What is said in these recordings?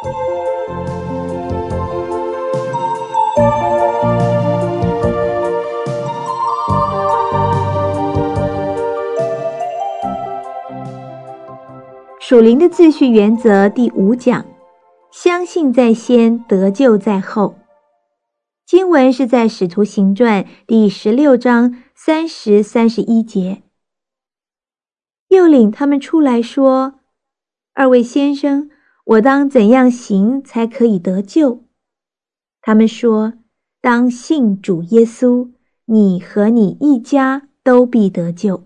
属灵的秩序原则第5讲，相信在先，得救在后。经文是在使徒行传第16章30、31节。又领他们出来说，二位先生，我当怎样行才可以得救？他们说，当信主耶稣，你和你一家都必得救。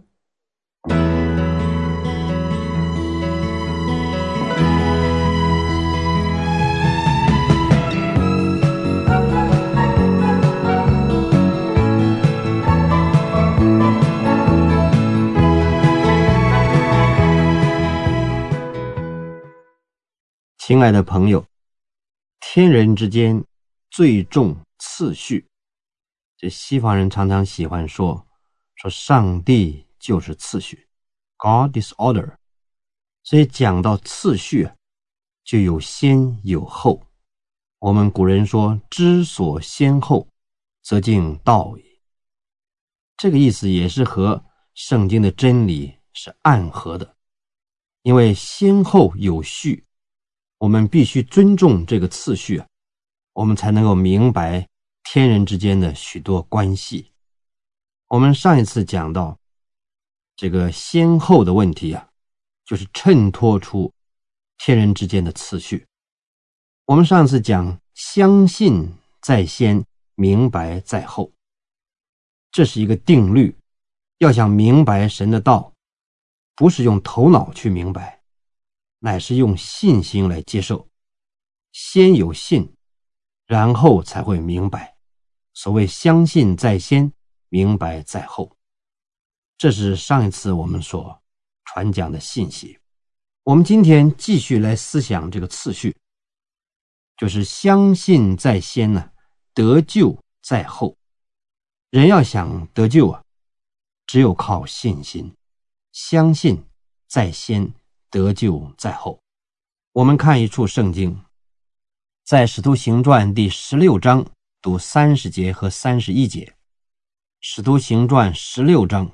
亲爱的朋友，天人之间最重次序。这西方人常常喜欢说上帝就是次序， God is order。 所以讲到次序就有先有后。我们古人说，知所先后，则近道矣。这个意思也是和圣经的真理是暗合的，因为先后有序，我们必须尊重这个次序，我们才能够明白天人之间的许多关系。我们上一次讲到这个先后的问题就是衬托出天人之间的次序。我们上次讲相信在先，明白在后，这是一个定律。要想明白神的道，不是用头脑去明白，乃是用信心来接受。先有信，然后才会明白。所谓相信在先，明白在后。这是上一次我们所传讲的信息。我们今天继续来思想这个次序，就是相信在先得救在后。人要想得救只有靠信心，相信在先，得救在后。我们看一处圣经，在使徒行传第16章读30节和31节。使徒行传16章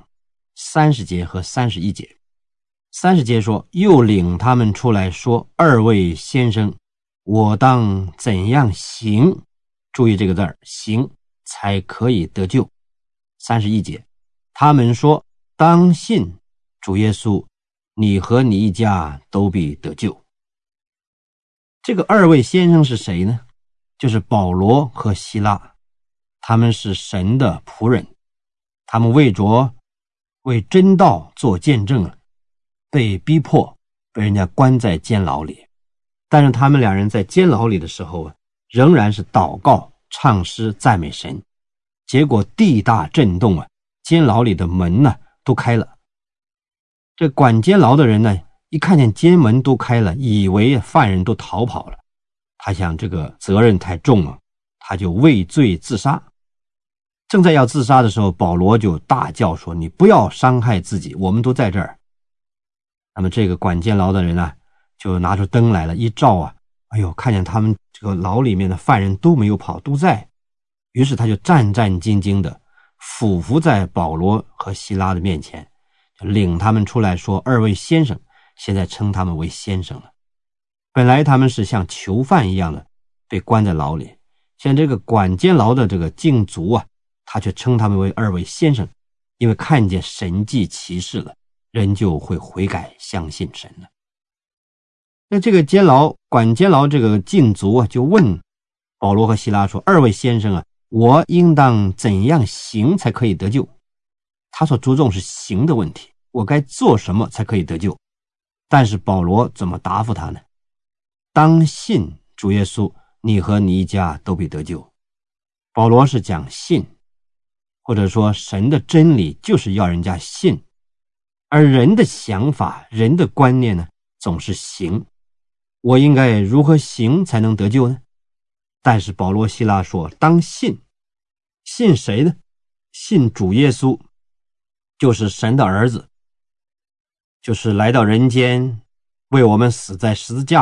30节和31节。30节说，又领他们出来说，二位先生，我当怎样行，注意这个字儿，行，才可以得救。31节，他们说，当信主耶稣，你和你一家都必得救。这个二位先生是谁呢？就是保罗和希拉，他们是神的仆人，他们为真道做见证，被逼迫，被人家关在监牢里。但是他们两人在监牢里的时候仍然是祷告、唱诗、赞美神。结果地大震动监牢里的门都开了。这管监牢的人一看见监门都开了，以为犯人都逃跑了。他想这个责任太重了，他就畏罪自杀。正在要自杀的时候，保罗就大叫说，你不要伤害自己，我们都在这儿。那么这个管监牢的人就拿出灯来了，一照哎呦，看见他们这个牢里面的犯人都没有跑，都在。于是他就战战兢兢的俯伏在保罗和希拉的面前，就领他们出来说，二位先生，现在称他们为先生了。本来他们是像囚犯一样的被关在牢里，现在这个管监牢的这个禁足他却称他们为二位先生，因为看见神迹奇事了，人就会悔改相信神了。那这个管监牢这个禁足就问保罗和希拉说，二位先生我应当怎样行才可以得救？他所注重是行的问题，我该做什么才可以得救？但是保罗怎么答复他呢？当信主耶稣，你和你一家都必得救。保罗是讲信，或者说神的真理就是要人家信，而人的想法、人的观念总是行。我应该如何行才能得救呢？但是保罗希拉说，当信。信谁呢？信主耶稣，就是神的儿子，就是来到人间为我们死在十字架上，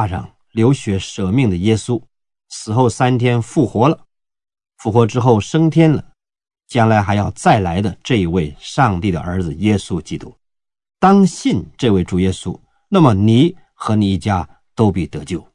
流血舍命的耶稣，死后3天复活了，复活之后升天了，将来还要再来的这一位上帝的儿子耶稣基督。当信这位主耶稣，那么你和你一家都必得救。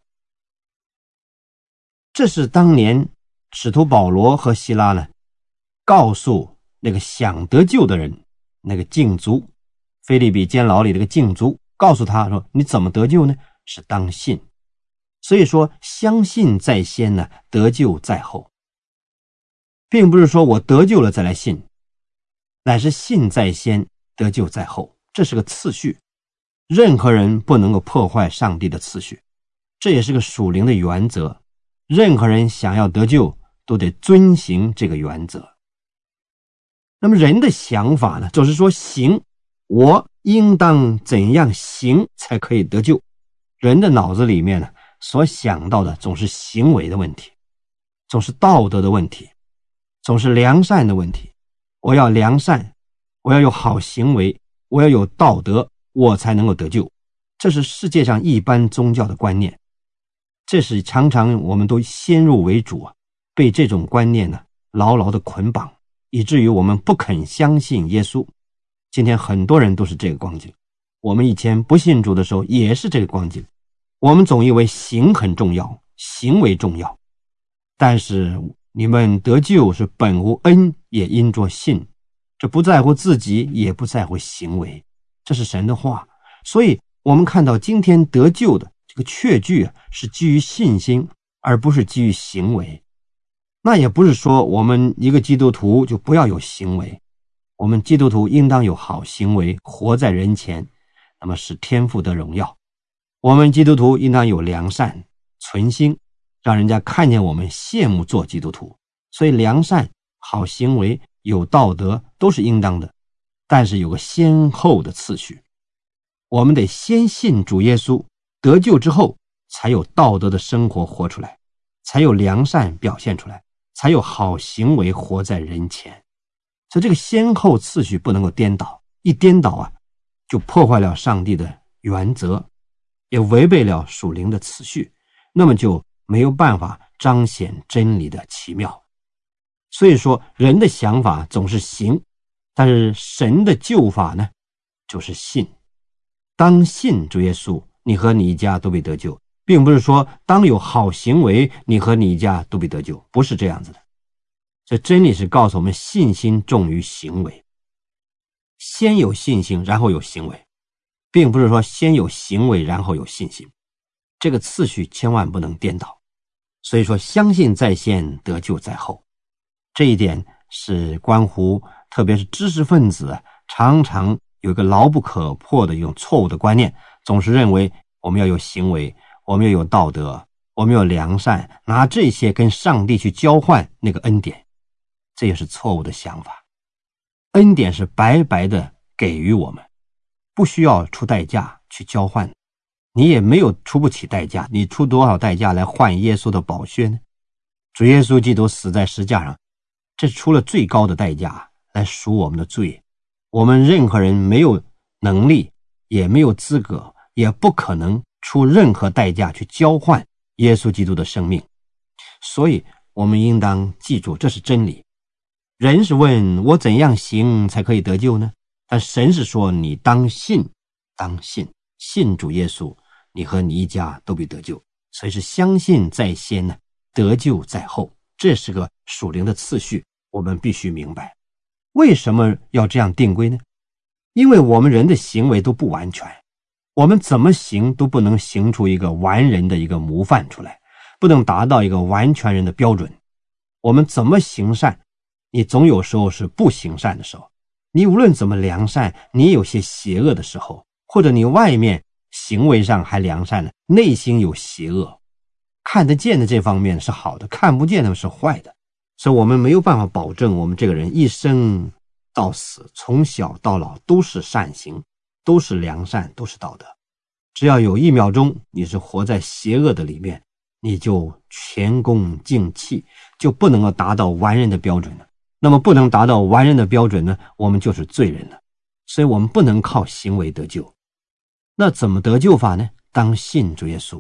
这是当年使徒保罗和希拉呢，告诉那个想得救的人，那个禁足，腓立比监牢里这个禁足，告诉他说，你怎么得救呢？是当信。所以说相信在先呢，得救在后，并不是说我得救了再来信，乃是信在先，得救在后，这是个次序。任何人不能够破坏上帝的次序，这也是个属灵的原则。任何人想要得救，都得遵行这个原则。那么人的想法呢，就是说行，我应当怎样行才可以得救？人的脑子里面呢，所想到的总是行为的问题，总是道德的问题，总是良善的问题。我要良善，我要有好行为，我要有道德，我才能够得救。这是世界上一般宗教的观念，这是常常我们都先入为主啊，被这种观念呢牢牢的捆绑，以至于我们不肯相信耶稣。今天很多人都是这个光景，我们以前不信主的时候也是这个光景。我们总以为行很重要，行为重要，但是你们得救是本乎恩，也因着信，这不在乎自己，也不在乎行为，这是神的话。所以我们看到今天得救的这个确据啊，是基于信心，而不是基于行为。那也不是说我们一个基督徒就不要有行为，我们基督徒应当有好行为，活在人前，那么使天父得荣耀。我们基督徒应当有良善存心，让人家看见我们羡慕做基督徒。所以良善好行为有道德都是应当的，但是有个先后的次序。我们得先信主耶稣，得救之后才有道德的生活活出来，才有良善表现出来，才有好行为活在人前。所以这个先后次序不能够颠倒，一颠倒啊，就破坏了上帝的原则，也违背了属灵的次序，那么就没有办法彰显真理的奇妙。所以说人的想法总是行，但是神的救法呢，就是信。当信主耶稣，你和你一家都被得救，并不是说当有好行为，你和你一家都被得救，不是这样子的。这真理是告诉我们，信心重于行为，先有信心然后有行为，并不是说先有行为然后有信心，这个次序千万不能颠倒。所以说相信在先，得救在后，这一点是关乎特别是知识分子常常有一个牢不可破的一种错误的观念，总是认为我们要有行为，我们要有道德，我们要良善，拿这些跟上帝去交换那个恩典，这也是错误的想法。恩典是白白的给予我们，不需要出代价去交换，你也没有出不起代价，你出多少代价来换耶稣的宝血呢？主耶稣基督死在十字架上，这出了最高的代价来赎我们的罪。我们任何人没有能力，也没有资格，也不可能出任何代价去交换耶稣基督的生命。所以我们应当记住，这是真理。人是问我怎样行才可以得救呢？但神是说你当信，当信，信主耶稣，你和你一家都必得救。所以是相信在先呢，得救在后，这是个属灵的次序，我们必须明白。为什么要这样定规呢？因为我们人的行为都不完全，我们怎么行都不能行出一个完人的一个模范出来，不能达到一个完全人的标准。我们怎么行善，你总有时候是不行善的时候，你无论怎么良善，你有些邪恶的时候，或者你外面行为上还良善呢，内心有邪恶，看得见的这方面是好的，看不见的是坏的。所以我们没有办法保证我们这个人一生到死，从小到老都是善行，都是良善，都是道德。只要有1秒钟你是活在邪恶的里面，你就前功尽弃，就不能够达到完人的标准了。那么不能达到完人的标准呢，我们就是罪人了。所以我们不能靠行为得救。那怎么得救法呢？当信主耶稣，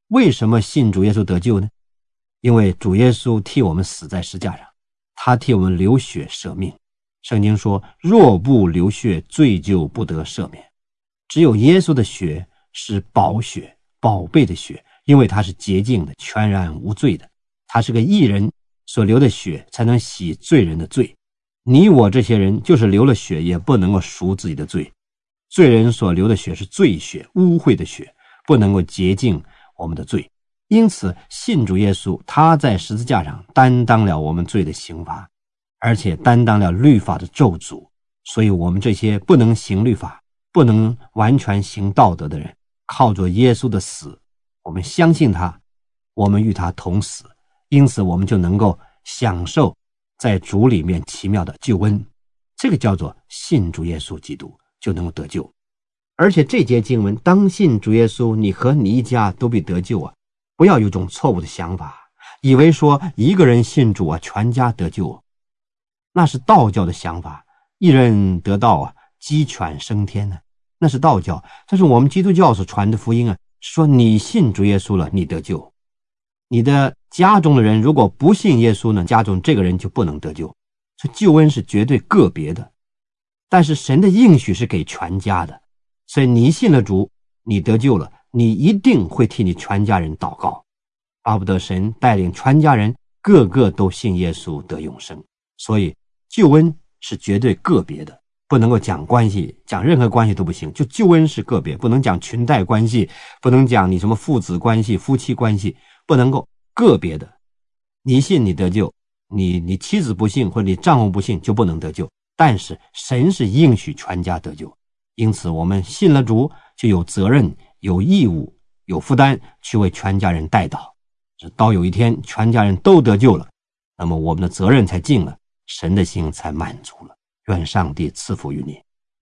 为什么信主耶稣得救呢？因为主耶稣替我们死在十字架上，他替我们流血舍命。圣经说，若不流血，罪就不得赦免。只有耶稣的血是宝血，宝贝的血，因为他是洁净的，全然无罪的。他是个义人所流的血才能洗罪人的罪。你我这些人就是流了血也不能够赎自己的罪。罪人所流的血是罪血，污秽的血，不能够洁净我们的罪。因此信主耶稣，他在十字架上担当了我们罪的刑罚，而且担当了律法的咒诅。所以我们这些不能行律法，不能完全行道德的人，靠着耶稣的死，我们相信他，我们与他同死，因此我们就能够享受在主里面奇妙的救恩。这个叫做信主耶稣基督就能够得救。而且这节经文，当信主耶稣，你和你一家都必得救啊！不要有种错误的想法，以为说一个人信主啊，全家得救，那是道教的想法。一人得道啊，鸡犬升天呢，那是道教。但是我们基督教所传的福音啊，说你信主耶稣了，你得救。你的家中的人如果不信耶稣呢，家中这个人就不能得救。所以救恩是绝对个别的，但是神的应许是给全家的。所以你信了主，你得救了，你一定会替你全家人祷告，巴不得神带领全家人个个都信耶稣得永生。所以救恩是绝对个别的，不能够讲关系，讲任何关系都不行。就救恩是个别，不能讲裙带关系，不能讲你什么父子关系、夫妻关系，不能够个别的。你信你得救，你妻子不信或者你丈夫不信就不能得救。但是神是应许全家得救，因此我们信了主就有责任、有义务、有负担去为全家人代祷。到有一天全家人都得救了，那么我们的责任才尽了，神的心才满足了。愿上帝赐福于你。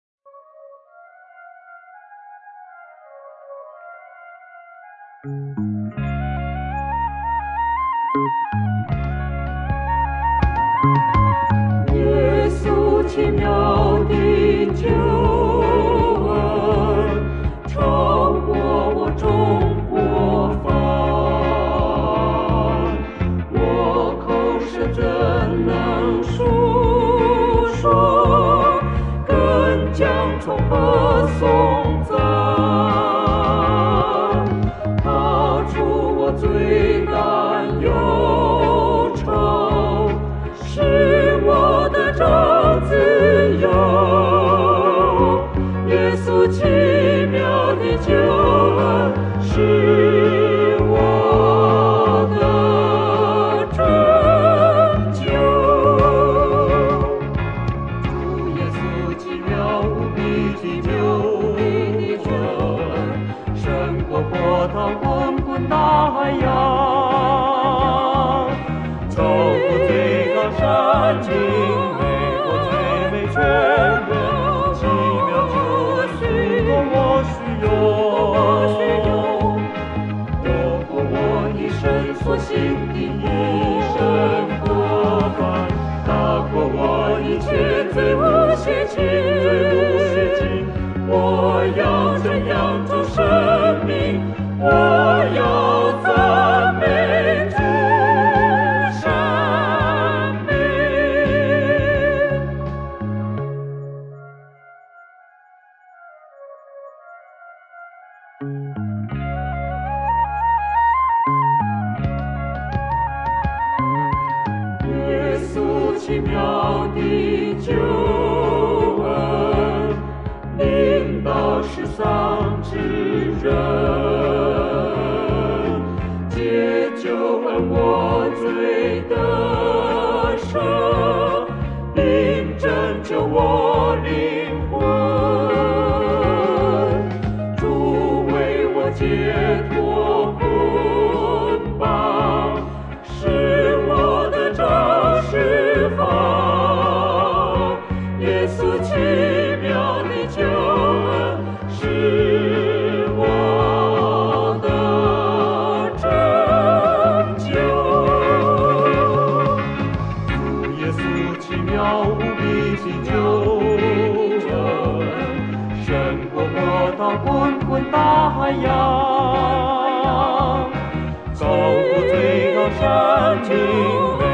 耶稣奇妙的救恩，超过我中国法，我口是怎能述说，更将从何颂赞，他除我罪担忧愁，是我的真自由。耶稣奇妙的救恩是我的拯救。主耶稣奇妙无比的救恩，胜过波涛滚滚大海洋。走过最高山峻，越过最美泉源，奇妙救赎多么需用，夺过我一生所行的一生过犯，打过我一切罪恶血气。我要这样做生命，我要赞美主生命。耶稣奇妙的救恩，领导世上之人，解救恩我罪得赦，并拯救我灵魂。主为我解脱捆绑，是我的真释放。耶稣奇妙的救恩是我的拯救。主耶稣奇妙无比的救恩，胜过波涛滚滚大海洋。 高山顶。